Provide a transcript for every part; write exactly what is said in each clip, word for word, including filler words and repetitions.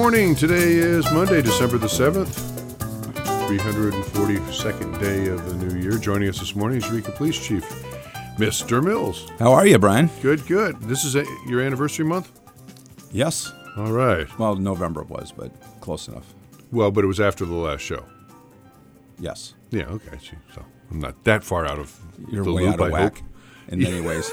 morning. Today is Monday, December the seventh, three hundred forty-second day of the new year. Joining us this morning is Eureka Police Chief, Mister Mills. How are you, Brian? Good, good. This is a, your anniversary month? Yes. All right. Well, November was, but close enough. Well, but it was after the last show. Yes. Yeah, okay. So I'm not that far out of You're the way loop, out of I whack hope. in many ways.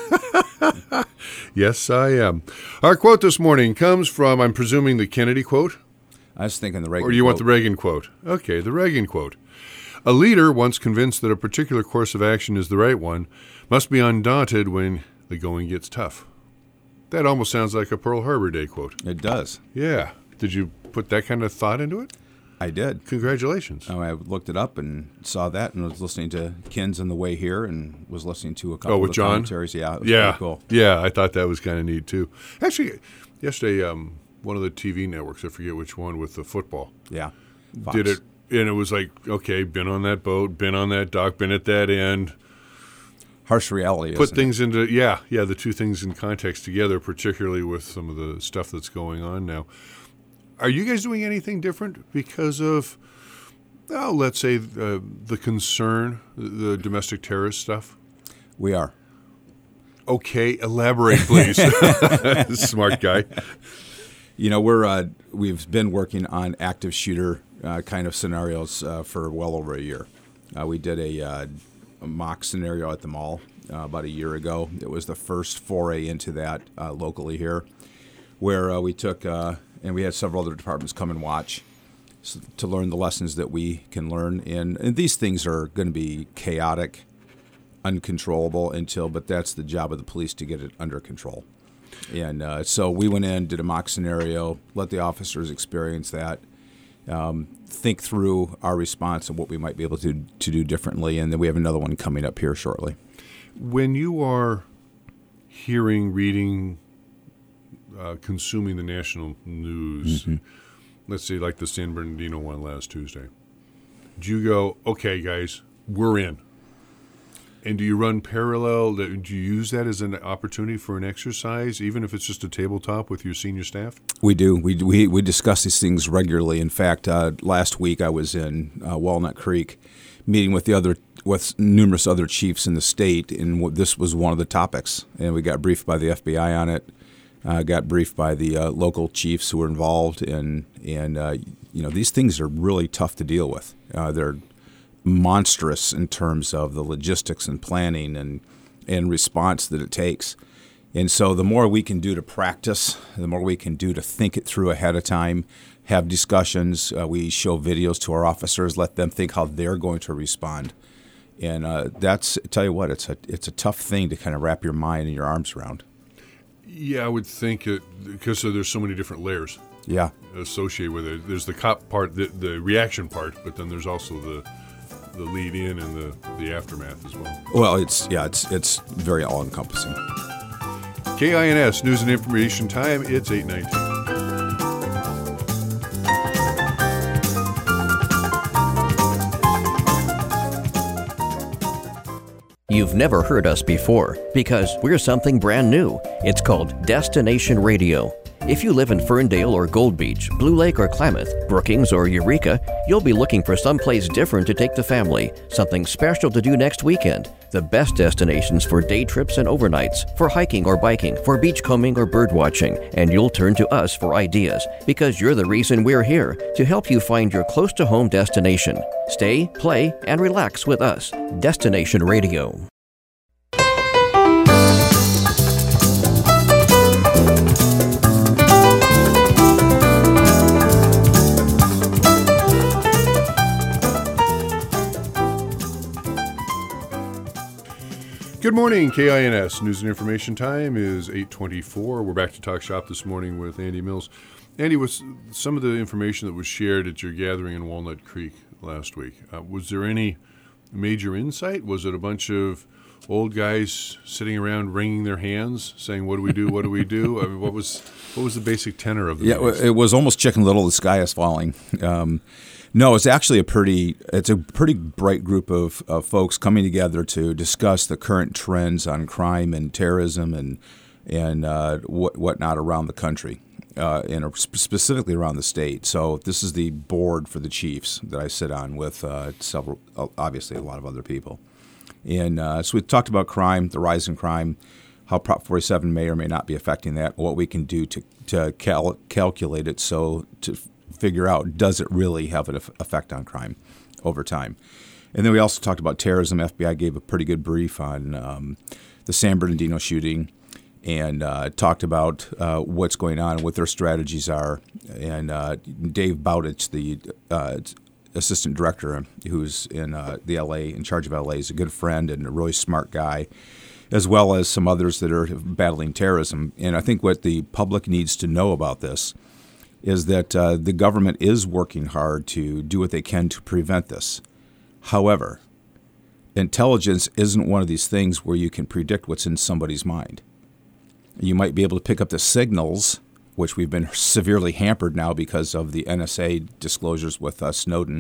Yes, I am. Our quote this morning comes from, I'm presuming, the Kennedy quote? I was thinking the Reagan Or you quote. want the Reagan quote? Okay, the Reagan quote. A leader, once convinced that a particular course of action is the right one, must be undaunted when the going gets tough. That almost sounds like a Pearl Harbor Day quote. It does. Yeah. Did you put that kind of thought into it? I did. Congratulations. Oh, I looked it up and saw that and was listening to Kins on the way here and was listening to a couple Oh, with of the John? commentaries. Yeah, it was Yeah. pretty cool. Yeah, I thought that was kind of neat, too. Actually, yesterday, um, one of the T V networks, I forget which one, with the football, Yeah. Fox. did it, and it was like, okay, been on that boat, been on that dock, been at that end. Harsh reality, Put isn't things into, yeah, yeah, the two things in context together, particularly with some of the stuff that's going on now. Are you guys doing anything different because of, oh, let's say, uh, the concern, the domestic terrorist stuff? it? We are. Okay, elaborate, please. Smart guy. You know, we're uh, we've been working on active shooter uh, kind of scenarios uh, for well over a year. Uh, we did a, uh, a mock scenario at the mall uh, about a year ago. It was the first foray into that uh, locally here, where uh, we took uh, and we had several other departments come and watch so, to learn the lessons that we can learn. And, and these things are going to be chaotic, uncontrollable until, but that's the job of the police to get it under control. And uh, so we went in, did a mock scenario, let the officers experience that, um, think through our response and what we might be able to to do differently, and then we have another one coming up here shortly. When you are hearing, reading, uh, consuming the national news, mm-hmm. let's say like the San Bernardino one last Tuesday, do you go, okay, guys, we're in? And do you run parallel? Do you use that as an opportunity for an exercise, even if it's just a tabletop with your senior staff? We do. We we, we discuss these things regularly. In fact, uh, last week I was in uh, Walnut Creek, meeting with the other with numerous other chiefs in the state, and this was one of the topics. And we got briefed by the F B I on it. Uh, got briefed by the uh, local chiefs who were involved, and and uh, you know these things are really tough to deal with. Uh, they're monstrous in terms of the logistics and planning and and response that it takes. And so the more we can do to practice, the more we can do to think it through ahead of time, have discussions. Uh, we show videos to our officers, let them think how they're going to respond. And uh, that's, I tell you what, it's a it's a tough thing to kind of wrap your mind and your arms around. Yeah, I would think it, because so there's so many different layers Yeah. associated with it. There's the cop part, the, the reaction part, but then there's also the the lead in and the, the aftermath as well. Well, it's yeah, it's it's very all encompassing. K I N S News and Information Time. It's eight nineteen. You've never heard us before because we're something brand new. It's called Destination Radio. If you live in Ferndale or Gold Beach, Blue Lake or Klamath, Brookings or Eureka, you'll be looking for someplace different to take the family, something special to do next weekend. The best destinations for day trips and overnights, for hiking or biking, for beachcombing or bird watching, and you'll turn to us for ideas because you're the reason we're here, to help you find your close-to-home destination. Stay, play, and relax with us. Destination Radio. Good morning, K I N S News and Information Time is eight twenty-four. We're back to Talk Shop this morning with Andy Mills. Andy, was some of the information that was shared at your gathering in Walnut Creek last week, uh, was there any major insight? Was it a bunch of old guys sitting around wringing their hands, saying, "What do we do? What do we do?" I mean, what was what was the basic tenor of the Yeah, meetings? it was almost Chicken Little, the sky is falling. Um, no, it's actually a pretty it's a pretty bright group of, of folks coming together to discuss the current trends on crime and terrorism and and uh, what whatnot around the country. uh, and specifically around the state. So this is the board for the chiefs that I sit on with uh, several, obviously a lot of other people. And uh, so we talked about crime, the rise in crime, how Prop forty-seven may or may not be affecting that, what we can do to, to cal- calculate it so to f- figure out, does it really have an effect on crime over time? And then we also talked about terrorism. F B I gave a pretty good brief on um, the San Bernardino shooting and uh, talked about uh, what's going on and what their strategies are. And uh, Dave Bowditch, the uh, assistant director who's in uh, the L A, in charge of L A, is a good friend and a really smart guy, as well as some others that are battling terrorism. And I think what the public needs to know about this is that uh, the government is working hard to do what they can to prevent this. However, intelligence isn't one of these things where you can predict what's in somebody's mind. You might be able to pick up the signals, which we've been severely hampered now because of the N S A disclosures with uh, Snowden,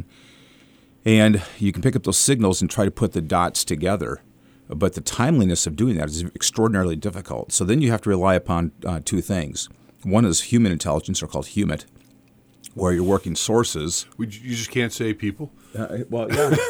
and you can pick up those signals and try to put the dots together. But the timeliness of doing that is extraordinarily difficult. So then you have to rely upon uh, two things. One is human intelligence, or called HUMINT, where you're working sources. You just can't say people? Uh, well,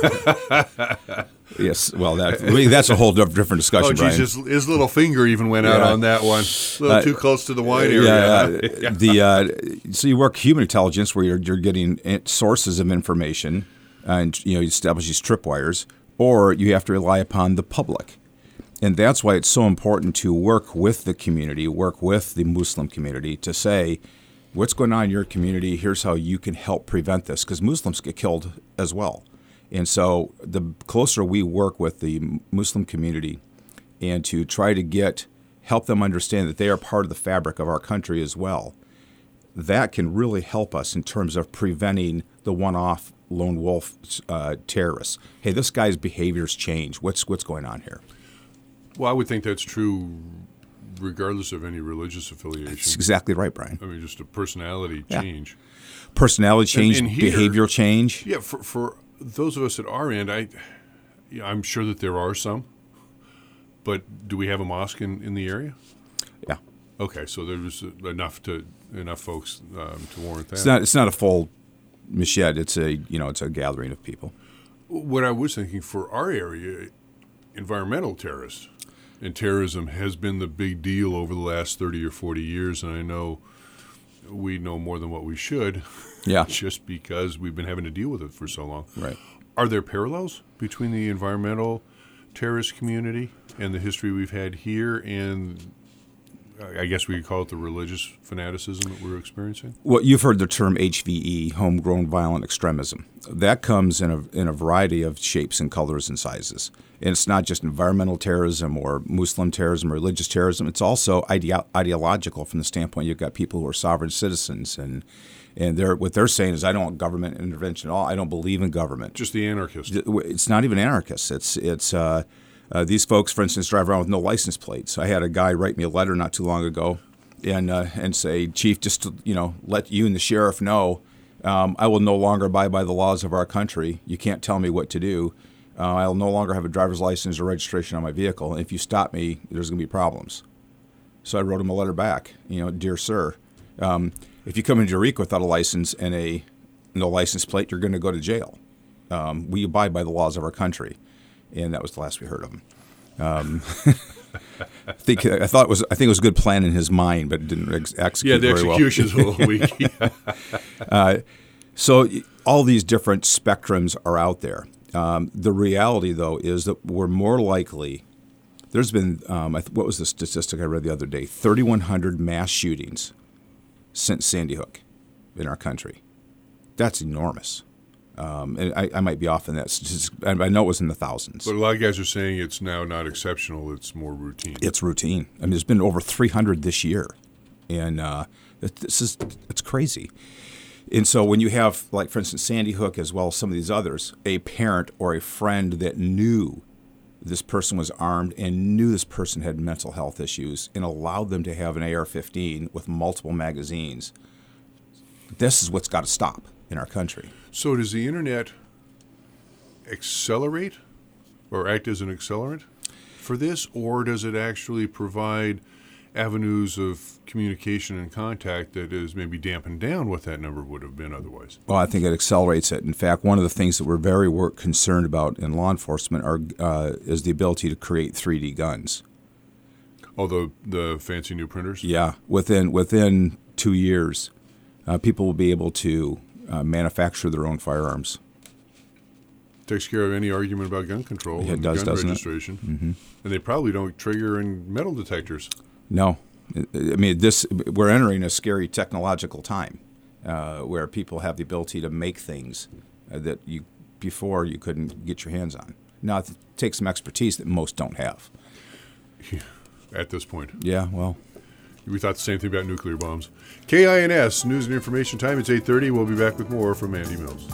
yeah. Yes, well, that, I mean, that's a whole different discussion, Oh, geez, his, his little finger even went out Yeah. on that one. A little Uh, too close to the wine Yeah, area. uh, the uh, so you work human intelligence where you're you're getting sources of information, and you know you establish these tripwires, or you have to rely upon the public, and that's why it's so important to work with the community, work with the Muslim community to say, what's going on in your community? Here's how you can help prevent this, because Muslims get killed as well. And so the closer we work with the Muslim community and to try to get help them understand that they are part of the fabric of our country as well, that can really help us in terms of preventing the one-off lone wolf uh, terrorists. Hey, this guy's behaviors change. What's what's going on here? Well, I would think that's true regardless of any religious affiliation. That's exactly right, Brian. I mean, just a personality Yeah. change. Personality change, And- and here- behavioral change. Yeah, for, for those of us at our end, I, yeah, I'm sure that there are some. But do we have a mosque in, in the area? Yeah. Okay, so there's enough to enough folks um, to warrant that. It's not it's not a full masjid. It's a you know it's a gathering of people. What I was thinking for our area, environmental terrorists and terrorism has been the big deal over the last thirty or forty years, and I know we know more than what we should. Yeah. Just because we've been having to deal with it for so long. Right. Are there parallels between the environmental terrorist community and the history we've had here and I guess we could call it the religious fanaticism that we're experiencing? Well, you've heard the term H V E, homegrown violent extremism. That comes in a in a variety of shapes and colors and sizes. And it's not just environmental terrorism or Muslim terrorism or religious terrorism. It's also ideo- ideological from the standpoint you've got people who are sovereign citizens and and they're what they're saying is I don't want government intervention at all. I don't believe in government. Just the anarchist. It's not even anarchists. It's it's uh, uh, these folks, for instance, drive around with no license plates. I had a guy write me a letter not too long ago, and uh, and say, Chief, just to you know, let you and the sheriff know, um, I will no longer abide by the laws of our country. You can't tell me what to do. Uh, I'll no longer have a driver's license or registration on my vehicle. And if you stop me, there's going to be problems. So I wrote him a letter back. You know, dear sir, um, if you come into Eureka without a license and a no license plate, you're going to go to jail. Um, we abide by the laws of our country, and that was the last we heard of him. Um, I think I thought it was I think it was a good plan in his mind, but it didn't ex- execute Yeah, the very well. execution's a little weak. Yeah. uh, so all these different spectrums are out there. Um, the reality, though, is that we're more likely. There's been um, I th- what was the statistic I read the other day? thirty-one hundred mass shootings since Sandy Hook in our country. That's enormous. Um, and I, I might be off in that statistic. I I know it was in the thousands. But a lot of guys are saying it's now not exceptional, it's more routine. It's routine. I mean, there's been over three hundred this year. And uh, this is it's crazy. And so when you have, like, for instance, Sandy Hook as well as some of these others, a parent or a friend that knew this person was armed and knew this person had mental health issues and allowed them to have an A R fifteen with multiple magazines, this is what's got to stop in our country. So does the internet accelerate or act as an accelerant for this, or does it actually provide avenues of communication and contact that is maybe dampened down what that number would have been otherwise. Well, I think it accelerates it. In fact, one of the things that we're very work concerned about in law enforcement are uh, is the ability to create three D guns. Oh, the, the fancy new printers? Yeah. Within within two years, uh, people will be able to uh, manufacture their own firearms. Takes care of any argument about gun control Yeah, it and does, gun doesn't it? registration. Mm-hmm. And they probably don't trigger in metal detectors. No. I I mean, this we're entering a scary technological time uh, where people have the ability to make things uh, that you before you couldn't get your hands on. Now, it takes some expertise that most don't have. At this point. Yeah, well, We thought the same thing about nuclear bombs. K I N S, News and Information Time. It's eight thirty. We'll be back with more from Andy Mills.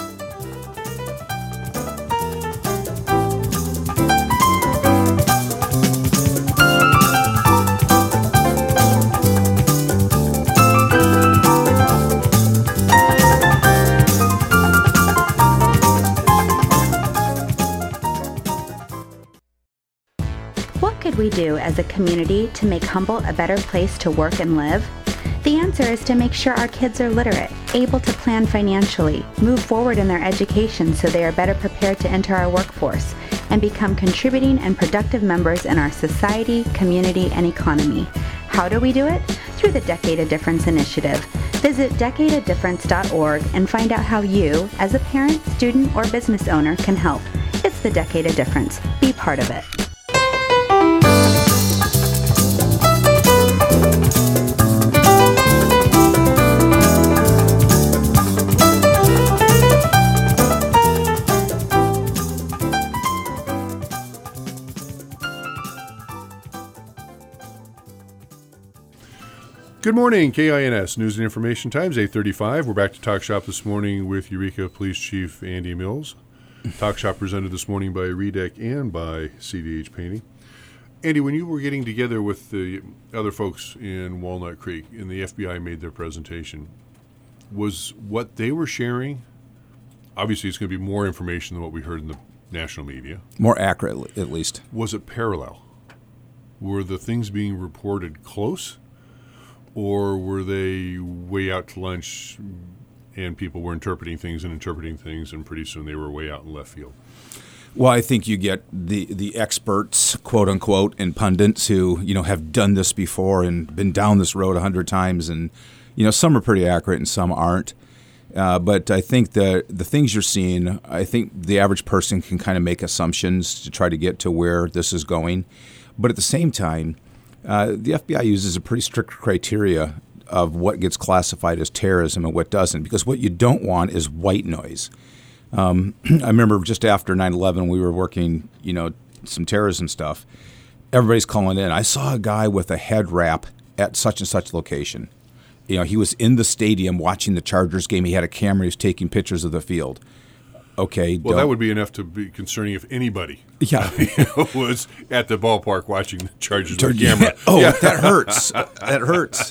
What could we do as a community to make Humboldt a better place to work and live? The answer is to make sure our kids are literate, able to plan financially, move forward in their education so they are better prepared to enter our workforce, and become contributing and productive members in our society, community, and economy. How do we do it? Through the Decade of Difference initiative. Visit decade of difference dot org and find out how you, as a parent, student, or business owner, can help. It's the Decade of Difference. Be part of it. Good morning, K I N S News and Information Times, eight thirty-five. We're back to Talk Shop this morning with Eureka Police Chief Andy Mills. Talk Shop presented this morning by Redec and by C D H Painting. Andy, when you were getting together with the other folks in Walnut Creek and the F B I made their presentation, was what they were sharing, obviously it's going to be more information than what we heard in the national media. more accurate at least. Was it parallel? Were the things being reported close? Or were they way out to lunch and people were interpreting things and interpreting things, and pretty soon they were way out in left field? Well, I think you get the, the experts, quote unquote, and pundits who, you know, have done this before and been down this road a hundred times, and you know, some are pretty accurate and some aren't. Uh, but I think the the things you're seeing, I think the average person can kind of make assumptions to try to get to where this is going. But at the same time, uh, the F B I uses a pretty strict criteria of what gets classified as terrorism and what doesn't, because what you don't want is white noise. Um, I remember just after nine eleven, we were working, you know, some terrorism stuff. Everybody's calling in. I saw a guy with a head wrap at such and such location. You know, he was in the stadium watching the Chargers game. He had a camera. He was taking pictures of the field. Okay. Well, that would be enough to be concerning if anybody Yeah. was at the ballpark watching the Chargers with a camera. Oh, Yeah. that hurts. That hurts.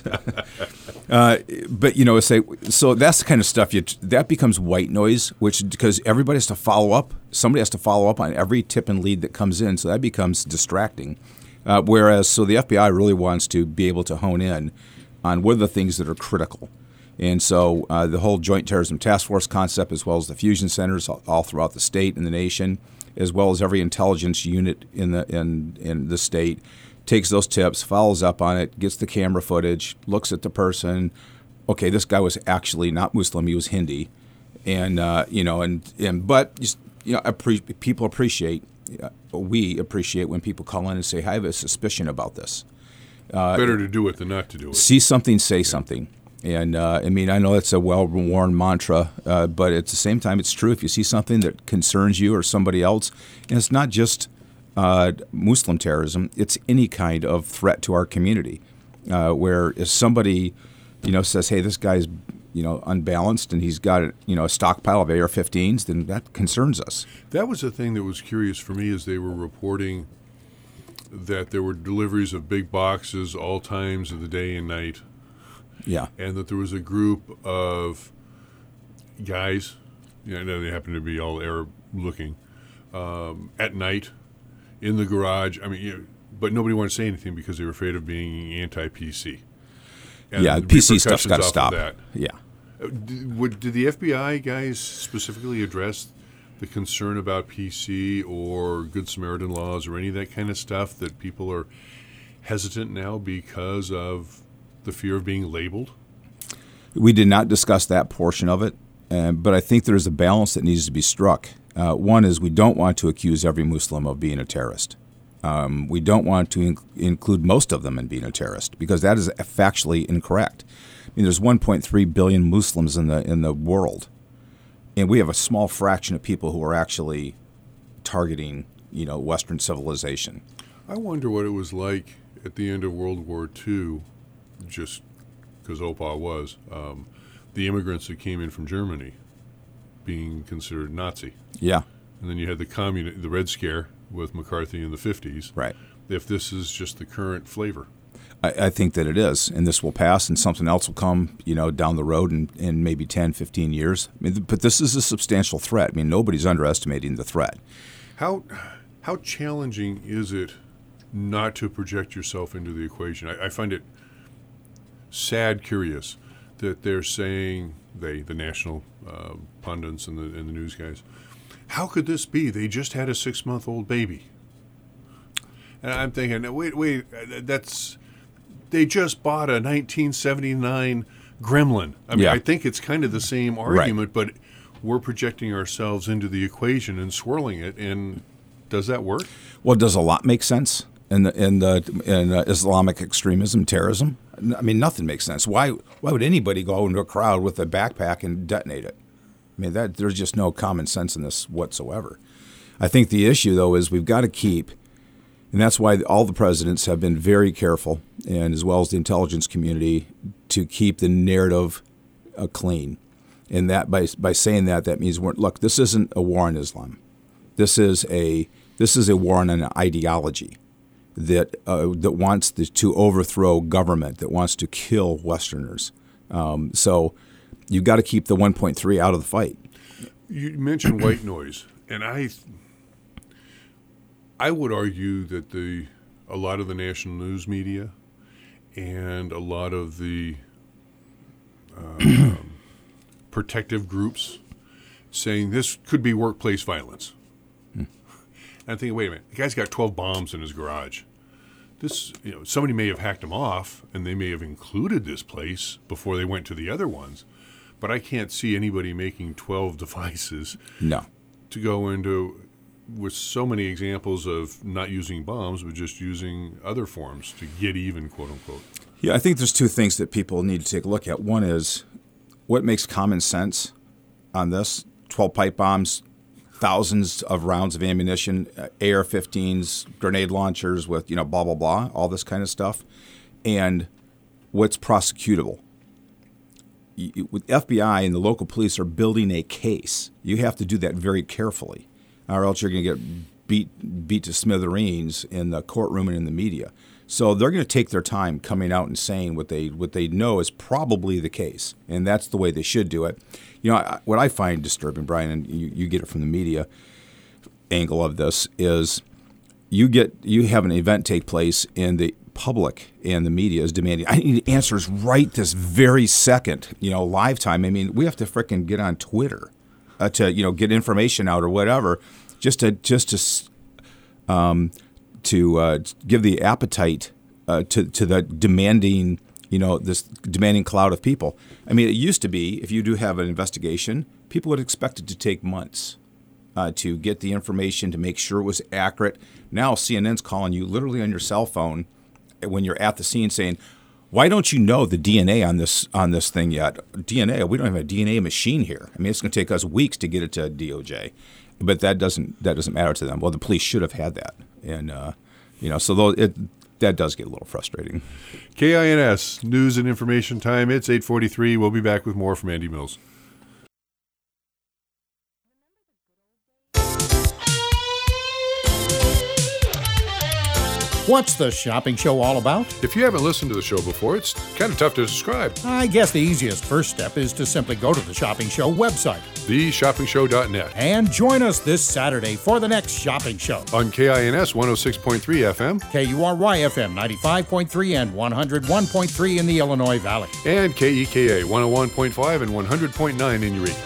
Uh, but you know, say so that's the kind of stuff you that becomes white noise, which because everybody has to follow up. Somebody has to follow up on every tip and lead that comes in, so that becomes distracting. Uh, whereas, so the F B I really wants to be able to hone in on what are the things that are critical. And so uh, the whole Joint Terrorism Task Force concept, as well as the fusion centers all, all throughout the state and the nation, as well as every intelligence unit in the in, in the state, takes those tips, follows up on it, gets the camera footage, looks at the person. Okay, this guy was actually not Muslim; he was Hindi, and uh, you know, and and but just, you know, appre- people appreciate, uh, we appreciate when people call in and say, "I have a suspicion about this." Uh, Better to do it than not to do it. See something, say something. And uh, I mean, I know it's a well-worn mantra, uh, but at the same time, it's true. If you see something that concerns you or somebody else, and it's not just uh, Muslim terrorism, it's any kind of threat to our community. Uh, where if somebody, you know, says, "Hey, this guy's, you know, unbalanced and he's got, you know, a stockpile of A R fifteens," then that concerns us. That was the thing that was curious for me as they were reporting that there were deliveries of big boxes all times of the day and night. Yeah. And that there was a group of guys, you know, they happened to be all Arab looking, um, at night in the garage. I mean, you know, but nobody wanted to say anything because they were afraid of being anti-P C. And yeah, the P C stuff's got to repercussions off stop. of that. Yeah. Uh, Did, would, did the F B I guys specifically address the concern about P C or Good Samaritan laws or any of that kind of stuff that people are hesitant now because of the fear of being labeled? We did not discuss that portion of it, uh, but I think there's a balance that needs to be struck. Uh, one is we don't want to accuse every Muslim of being a terrorist. Um, we don't want to inc- include most of them in being a terrorist because that is factually incorrect. I mean, there's one point three billion Muslims in the in the world, and we have a small fraction of people who are actually targeting, you know, Western civilization. I wonder what it was like at the end of World War Two, just because O P A was, um, the immigrants that came in from Germany being considered Nazi. Yeah. And then you had the communi- the Red Scare with McCarthy in the fifties. Right. If this is just the current flavor. I, I think that it is, and this will pass, and something else will come, you know, down the road in, in maybe ten, fifteen years. I mean, but this is a substantial threat. I mean, nobody's underestimating the threat. How how challenging is it not to project yourself into the equation? I, I find it sad, curious that they're saying, they, the national uh, pundits and the, and the news guys, how could this be? They just had a six-month-old baby. And I'm thinking, wait, wait, that's, they just bought a nineteen seventy-nine Gremlin. I mean, Yeah. I think it's kind of the same argument, right. But we're projecting ourselves into the equation and swirling it, and does that work? Well, does a lot make sense in the, in the in uh, Islamic extremism, terrorism? I mean, nothing makes sense. Why why would anybody go into a crowd with a backpack and detonate it? I mean, that there's just no common sense in this whatsoever. I think the issue, though, is we've got to keep, and that's why all the presidents have been very careful, and as well as the intelligence community, to keep the narrative uh, clean. And that by by saying that, that means we're, look, this isn't a war on Islam. This is a this is a war on an ideology that uh, that wants to, to overthrow government, that wants to kill Westerners. Um, so you've got to keep the one point three out of the fight. You mentioned white noise, and I I would argue that the a lot of the national news media and a lot of the uh, protective groups saying this could be workplace violence. Hmm. And I'm thinking, wait a minute, the guy's got twelve bombs in his garage. This, you know, somebody may have hacked him off, and they may have included this place before they went to the other ones. But I can't see anybody making twelve devices No. to go into, with so many examples of not using bombs, but just using other forms to get even, quote unquote. Yeah, I think there's two things that people need to take a look at. One is what makes common sense on this. twelve pipe bombs, thousands of rounds of ammunition, uh, A R fifteens, grenade launchers with, you know, blah, blah, blah, all this kind of stuff. And what's prosecutable. You, with F B I and the local police are building a case. You have to do that very carefully, or else you're going to get beat beat to smithereens in the courtroom and in the media. So they're going to take their time coming out and saying what they what they know is probably the case, and that's the way they should do it. You know, I, what I find disturbing, Brian, and you, you get it from the media angle of this, is you get you have an event take place and the public and the media is demanding, I need answers right this very second, you know, live time. I mean, we have to frickin' get on Twitter uh, to, you know, get information out or whatever, just to just to um, to uh, give the appetite uh, to to the demanding, you know, this demanding cloud of people. I mean, it used to be if you do have an investigation, people would expect it to take months uh, to get the information to make sure it was accurate. Now C N N's calling you literally on your cell phone when you're at the scene saying, why don't you know the D N A on this on this thing yet? D N A, we don't have a D N A machine here. I mean, it's going to take us weeks to get it to D O J, but that doesn't that doesn't matter to them. Well, the police should have had that, and uh, you know, so though it that does get a little frustrating. K I N S News and Information Time. It's eight forty-three. We'll be back with more from Andy Mills. What's the shopping show all about? If you haven't listened to the show before, it's kind of tough to describe. I guess the easiest first step is to simply go to the Shopping Show website. the shopping show dot net. And join us this Saturday for the next Shopping Show. On K I N S one oh six point three F M. K U R Y F M ninety-five point three and one oh one point three in the Illinois Valley. And K E K A one oh one point five and one hundred point nine in Eureka.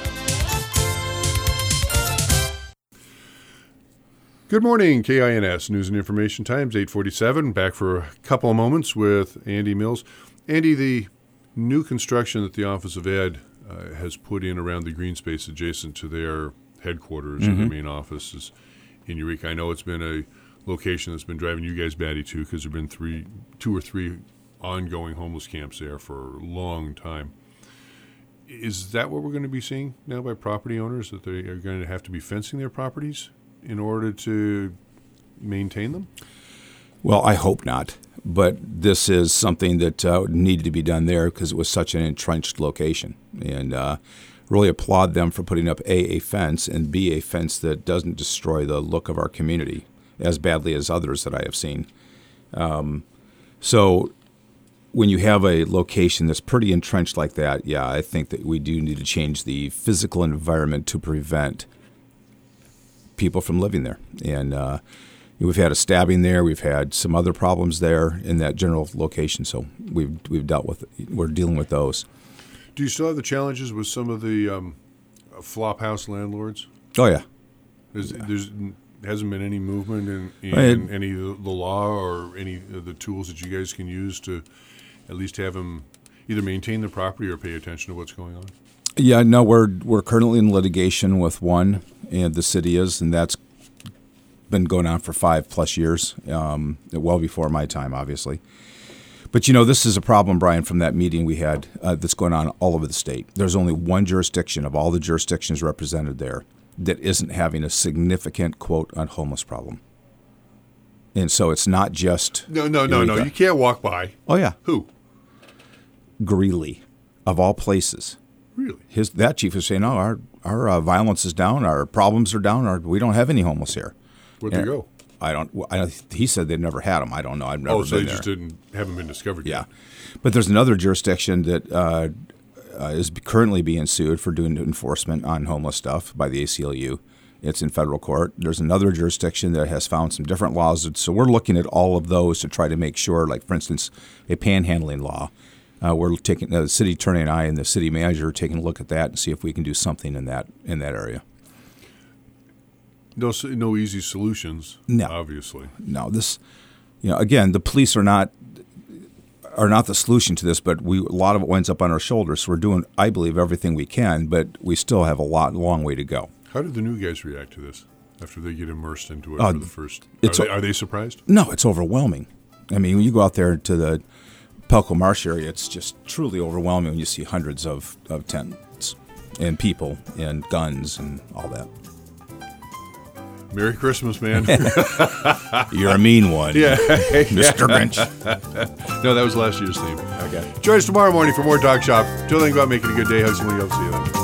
Good morning, K I N S News and Information Times, eight forty-seven. Back for a couple of moments with Andy Mills. Andy, the new construction that the Office of Ed uh, has put in around the green space adjacent to their headquarters mm-hmm. and their main offices in Eureka. I know it's been a location that's been driving you guys batty too, because there have been three, two or three ongoing homeless camps there for a long time. Is that what we're going to be seeing now by property owners, that they are going to have to be fencing their properties in order to maintain them? Well, I hope not. But this is something that uh, needed to be done there because it was such an entrenched location. And uh, really applaud them for putting up A, a fence, and B, a fence that doesn't destroy the look of our community as badly as others that I have seen. Um, so when you have a location that's pretty entrenched like that, yeah, I think that we do need to change the physical environment to prevent people from living there. And uh, we've had a stabbing there. We've had some other problems there in that general location. So we've we've dealt with it. We're dealing with those. Do you still have the challenges with some of the um, flop house landlords? Oh yeah. There's, yeah. there's hasn't been any movement in, in right. any of the law or any of the tools that you guys can use to at least have them either maintain the property or pay attention to what's going on? Yeah, no, we're we're currently in litigation with one, and the city is, and that's been going on for five plus years, um, well before my time, obviously. But, you know, this is a problem, Brian, from that meeting we had uh, that's going on all over the state. There's only one jurisdiction of all the jurisdictions represented there that isn't having a significant, quote, on homeless problem. And so it's not just... No, no, no, Eureka. no. You can't walk by. Oh, yeah. Who? Greeley, of all places. Really? His That chief was saying, no, our, our uh, violence is down, our problems are down, our, we don't have any homeless here. Where'd and, they go? I don't. I, he said they've never had them. I don't know. I've never oh, been so they there. just didn't haven't been discovered yeah. yet. But there's another jurisdiction that uh, uh, is currently being sued for doing enforcement on homeless stuff by the A C L U. It's in federal court. There's another jurisdiction that has found some different laws. So we're looking at all of those to try to make sure, like, for instance, a panhandling law. Uh, we're taking uh, the city attorney and I and the city manager are taking a look at that and see if we can do something in that in that area. No, no easy solutions. No, obviously. No, this, you know, again, the police are not are not the solution to this, but we a lot of it winds up on our shoulders. So we're doing, I believe, everything we can, but we still have a lot, long way to go. How did the new guys react to this after they get immersed into it uh, for the first? It's are, they, are they surprised? No, it's overwhelming. I mean, when you go out there to the Pelco Marsh area, it's just truly overwhelming when you see hundreds of, of tents and people and guns and all that. Merry Christmas, man. You're a mean one. Yeah. Mister Grinch. No, that was last year's theme. Okay. Join us tomorrow morning for more Talk Shop. Till then, go out making a good day. Hugs and Lee. I'll see you then.